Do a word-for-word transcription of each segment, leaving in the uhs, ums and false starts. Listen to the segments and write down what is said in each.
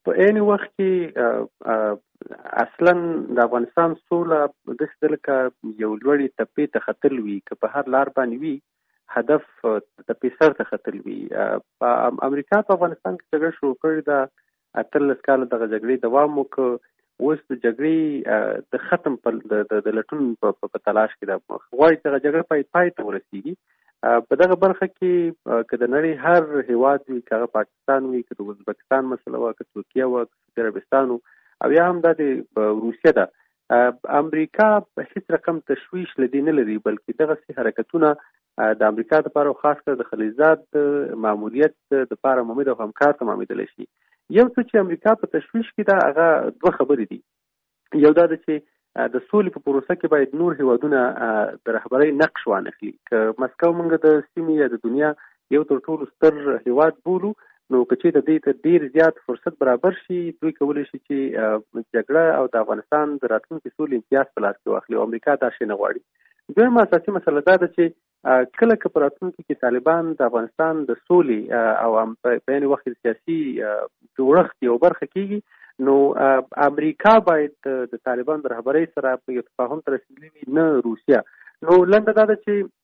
په عین وخت کې اصلا د افغانستان سوله داسې ده لکه یو لوړې تپې ته ختل وي، که په هر لار باندې وي هدف تپې سر ته ختل وي. په امریکا په افغانستان کې جګړه شروع کړې ده، اتلس کاله دغه جګړې دوام وکړ. اوس د جګړې د ختم په د لټون په تلاش کې ده، غواړي دغه جګړه پای پای ته ورسېږي. په دغه برخه کې که د نړۍ هر هیواد وي، که هغه پاکستان وي، که د ازبکستان مسله وه، که ترکیه وه، که سعودي عربستان او یا هم دا د روسیه ده، امریکا هیڅ رقم تشویش له دې نه لري، بلکې دغسې حرکتونه د امریکا دپاره او خاص کر د خلیجزاد د ماموریت دپاره مامد او همکار تمامېدلی شي. یو څه چې امریکا په تشویش کې ده هغه دوه خبرې دي. یو دا ده چې د سولې په پروسه کې باید نور هیوادونه د رهبرۍ نقش وانخلي. که مسکو موږ د سیمې یا د دنیا یو تر ټولو ستر هیواد بولو، نو که چې د دې ته ډېر زیات فرصت برابر شي، دوی کولی شي چې جګړه او د افغانستان د راتلونکي سولې امتیاز په لاس کې واخلي، او امریکا دا شی نه غواړي. دویمه اساسي مسله دا ده چې کله که په راتلونکي کې طالبان د افغانستان د سولې او په عین وخت سیاسي جوړښت یو برخه کېږي، نو امریکا باید د طالبان د رهبرۍ سره په یو تفاهم ته رسېدلي وي، نه روسیه. نو لنډه دا ده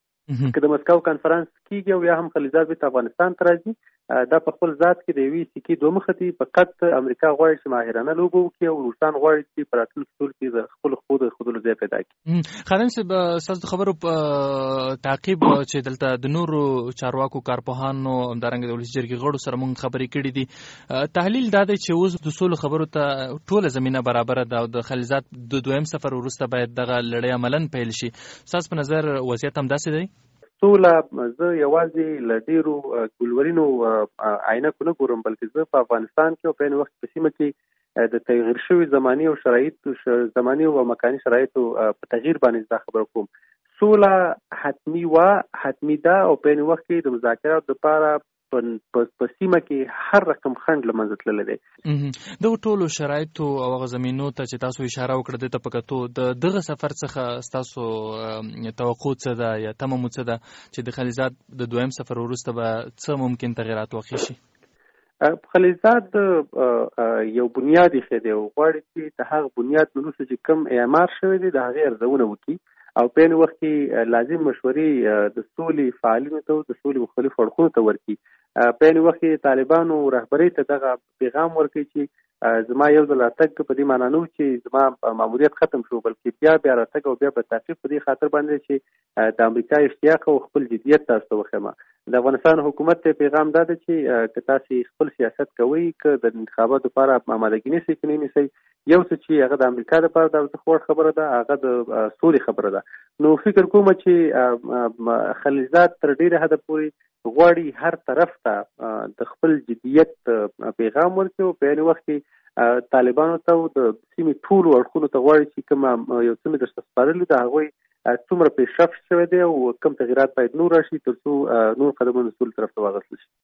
چې که د مسکو کنفرانس کېږي او یا هم خلیجزاد بیرته افغانستان ته راځي، دا په خپل ذات کې د یوې سکې دوه مخه دي. فقط امریکا غواړي چې ماهرانه لوبه وکړي او روسان غواړي چې په راتلونکي سول کې د خپلو خپو د ښودلو ځای پیدا کړي. خادم صاحب، ستاسو د خبرو په تعقیب چې دلته د نورو چارواکو، کارپوهانو، همدارنګه د ولسي جرګې غړو سره مونږ خبرې کړې دي، تحلیل دا دی چې اوس د سولو خبرو ته ټوله زمینه برابره ده او د خلیجزاد د دویم سفر وروسته باید دغه لړۍ عملاً پیل شي. ستاسو په نظر وضعیت هم داسې دی؟ سوله زه یوازې له ډېرو ګلورینو عینکو نه ګورم، بلکې زه په افغانستان کې او په عین وخت په سیمه کې د تغییر شوي زماني او شرایطو زماني او مکاني شرایطو په تغییر باندې دا خبره کوم. سوله حتمي وه، حتمي ده، او په عین وخت کې د مذاکراتو دپاره په سیمه کې هر رقم خنډ له منځه تللی دی. دغو ټولو شرایطو او هغه زمینو ته چې تاسو اشاره وکړه، دې ته په کتو د دغه سفر څخه ستاسو توقع څه ده یا تمه مو څه ده چې د خلیجزاد د دویم سفر وروسته به څه ممکن تغیرات واقع شي؟ خلیجزاد یو بنیاد ایښی دی او غواړي چې د هغه بنیاد نه وروسته چې کوم اعمار شوی دی د هغې ارزونه وکړي، او په عین وخت کې لازم مشورې د سولې فعالینو ته، د سولې مختلفو اړخونو ته ورکړي. په عین وخت کې طالبانو رهبرۍ ته دغه پیغام ورکړي چې زما یو ځل راتګ په دې معنا نه و چې زما ماموریت ختم شو، بلکې بیا بیا راتګ او بیا به تعقیب په دې خاطر باندې چې د امریکا اشتیاق او خپل جدیت تاسو ته وښیم. د افغانستان حکومت ته پیغام دا ده چې که تاسې خپل سیاست کوئ، که د انتخاباتو لپاره آمادګي نیسئ که نه نیسئ، یو څه چې هغه د امریکا دپاره د ارزښت وړ خبره ده، هغه د سولې خبره ده. نو فکر کوم چې خلیجزاد تر ډېره حده پورې غواړي هر طرف ته د خپل جدیت پیغام ورکړي، او په عین وخت کې طالبانو ته د سیمې ټولو اړخونو ته غواړي چې کوم یو څه مې درته سپارلي د هغوی څومره پیشرفت شوی دی او کوم تغیرات باید نور راشي تر څو نور قدمونه د سولې طرف ته واخیستل شي.